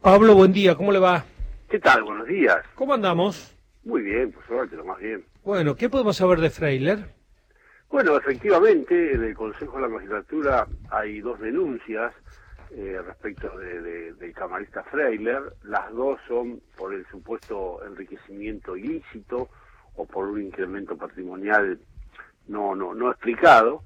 Pablo, buen día, ¿cómo le va? ¿Qué tal? Buenos días. ¿Cómo andamos? Muy bien, por suerte, lo más bien. Bueno, ¿qué podemos saber de Freiler? Bueno, efectivamente, en el Consejo de la Magistratura hay dos denuncias respecto del camarista Freiler. Las dos son por el supuesto enriquecimiento ilícito o por un incremento patrimonial no explicado.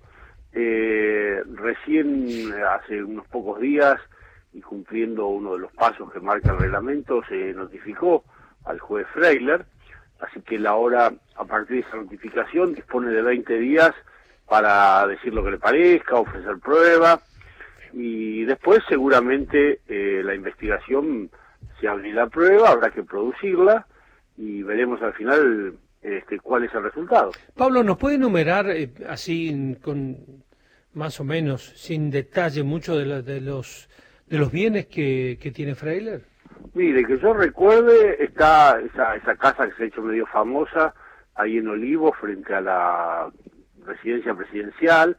Recién, hace unos pocos días, y cumpliendo uno de los pasos que marca el reglamento, se notificó al juez Freiler, así que la hora, a partir de esa notificación, dispone de 20 días para decir lo que le parezca, ofrecer prueba, y después seguramente la investigación se abrirá prueba, habrá que producirla, y veremos al final cuál es el resultado. Pablo, ¿nos puede enumerar así, con más o menos, sin detalle, mucho de los bienes que tiene Freiler? Mire, que yo recuerde, está esa casa que se ha hecho medio famosa, ahí en Olivos, frente a la residencia presidencial,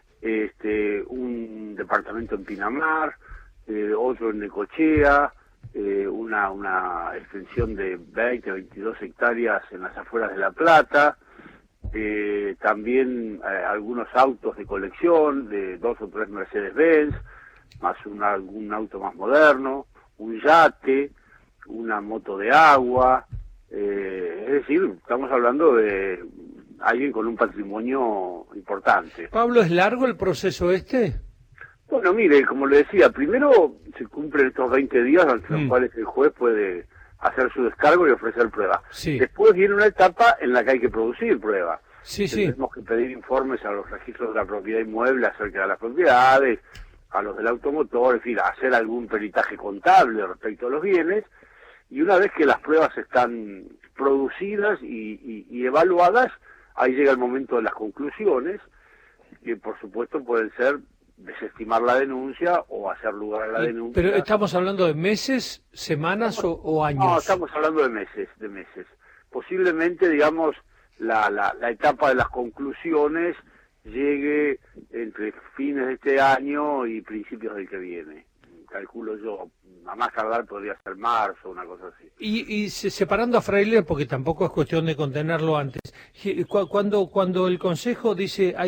un departamento en Pinamar, otro en Necochea, una extensión de 20, 22 hectáreas en las afueras de La Plata, también algunos autos de colección, de 2 o 3 Mercedes-Benz, más algún auto más moderno, un yate, una moto de agua, es decir, estamos hablando de alguien con un patrimonio importante. Pablo, ¿es largo el proceso este? Bueno, mire, como le decía, primero se cumplen estos 20 días ante los cuales el juez puede hacer su descargo y ofrecer prueba. Sí. Después viene una etapa en la que hay que producir prueba. Sí. Tenemos que pedir informes a los registros de la propiedad inmueble acerca de las propiedades, a los del automotor, en fin, hacer algún peritaje contable respecto a los bienes, y una vez que las pruebas están producidas y evaluadas, ahí llega el momento de las conclusiones, que por supuesto pueden ser desestimar la denuncia o hacer lugar a la denuncia. ¿Pero estamos hablando de meses, semanas o años? No, estamos hablando de meses. Posiblemente, digamos, la etapa de las conclusiones llegue entre fines de este año y principios del que viene. Calculo yo, a más tardar podría ser marzo, una cosa así. Y separando a Freiler, porque tampoco es cuestión de contenerlo antes, cuando el Consejo dice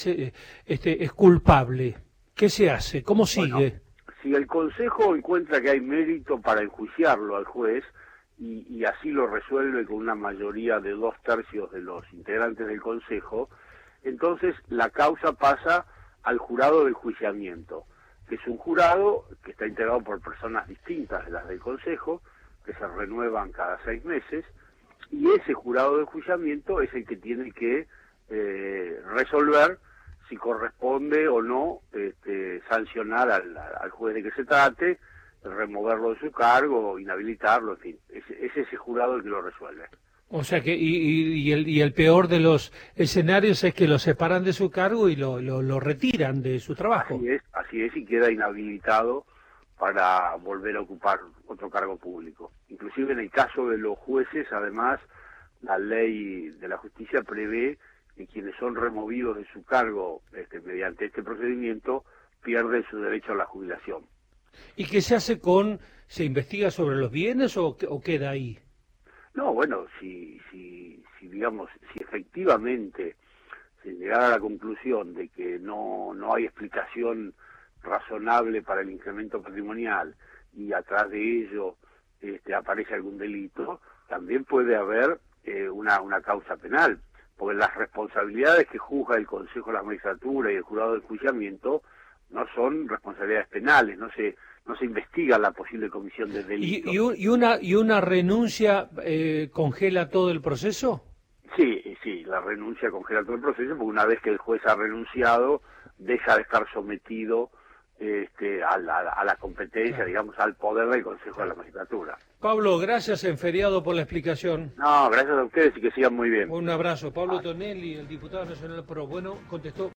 es culpable, ¿qué se hace? ¿Cómo sigue? Bueno, si el Consejo encuentra que hay mérito para enjuiciarlo al juez, y así lo resuelve con una mayoría de 2/3 de los integrantes del Consejo, entonces la causa pasa al jurado de enjuiciamiento, que es un jurado que está integrado por personas distintas de las del Consejo, que se renuevan cada 6 meses, y ese jurado de enjuiciamiento es el que tiene que resolver si corresponde o no sancionar al juez de que se trate, removerlo de su cargo, inhabilitarlo, en fin, es ese jurado el que lo resuelve. O sea que el peor de los escenarios es que lo separan de su cargo y lo retiran de su trabajo. Así es, y queda inhabilitado para volver a ocupar otro cargo público. Inclusive en el caso de los jueces, además, la ley de la justicia prevé que quienes son removidos de su cargo mediante este procedimiento pierden su derecho a la jubilación. ¿Y qué se hace se investiga sobre los bienes o queda ahí? No, bueno, si efectivamente se llegara a la conclusión de que no hay explicación razonable para el incremento patrimonial y atrás de ello aparece algún delito, también puede haber una causa penal, porque las responsabilidades que juzga el Consejo de la Magistratura y el Jurado de Enjuiciamiento no son responsabilidades penales, no se investiga la posible comisión de delito. ¿Y una renuncia congela todo el proceso? Sí, la renuncia congela todo el proceso, porque una vez que el juez ha renunciado, deja de estar sometido a la competencia, claro, digamos, al poder del Consejo de la Magistratura. Pablo, gracias en feriado por la explicación. No, gracias a ustedes y que sigan muy bien. Un abrazo. Pablo Tonelli, el diputado nacional PRO. Bueno, contestó.